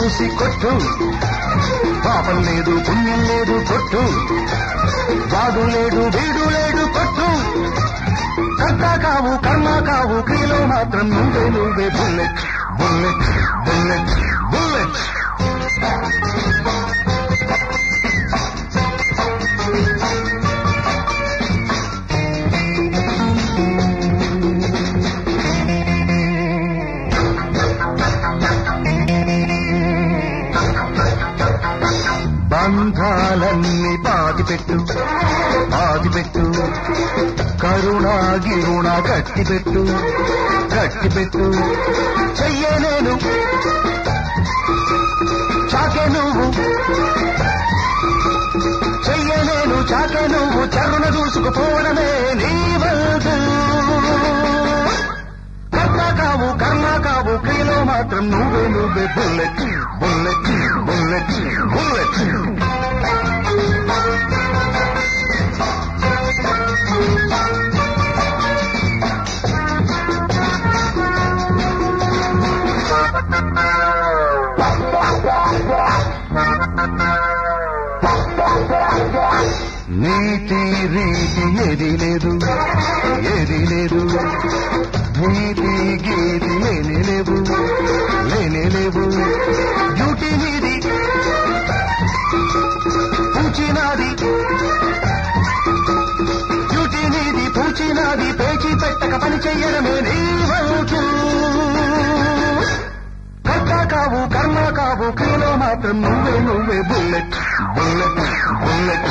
చూసి కొట్టు, పాపం లేదు పుణ్యం లేదు కొట్టు, వాడు లేడు వీడు లేడు కొట్టు. కర్త కావు కర్మ కావు క్రియలో మాత్రం నువ్వే నువ్వే బుల్లెట్ బుల్లెట్ బుల్లెట్ బుల్లెట్. బంధాలన్నీ పాతిపెట్టు పాతిపెట్టు, కరుణా గిరుణ కట్టిపెట్టు కట్టిపెట్టు. చెయ్యే నేను చాకే నువ్వు, చెయ్యే నేను చాకే నువ్వు, చరుణ దూసుకుపోవడమే నీ వంతు. కర్త కావు కర్మ కావు క్రియలో మాత్రం నువ్వే నువ్వే బుల్లెట్ బుల్లెట్ బుల్లెట్ బుల్లెట్. నీతి రీతి ఏది లేదు ఏది లేదు, నీతి గీతి లేనే లేవు లేనే లేవు. డ్యూటీ నీది పూచినాది, డ్యూటీ నీది పూచినాది, పేచి పెట్టక పని చెయ్యడమే నీ వంతు. కర్త కావు కర్మ కావు క్రియలో మాత్రం నువ్వే నువ్వే బుల్లెట్ బుల్లెట్ బుల్లెట్.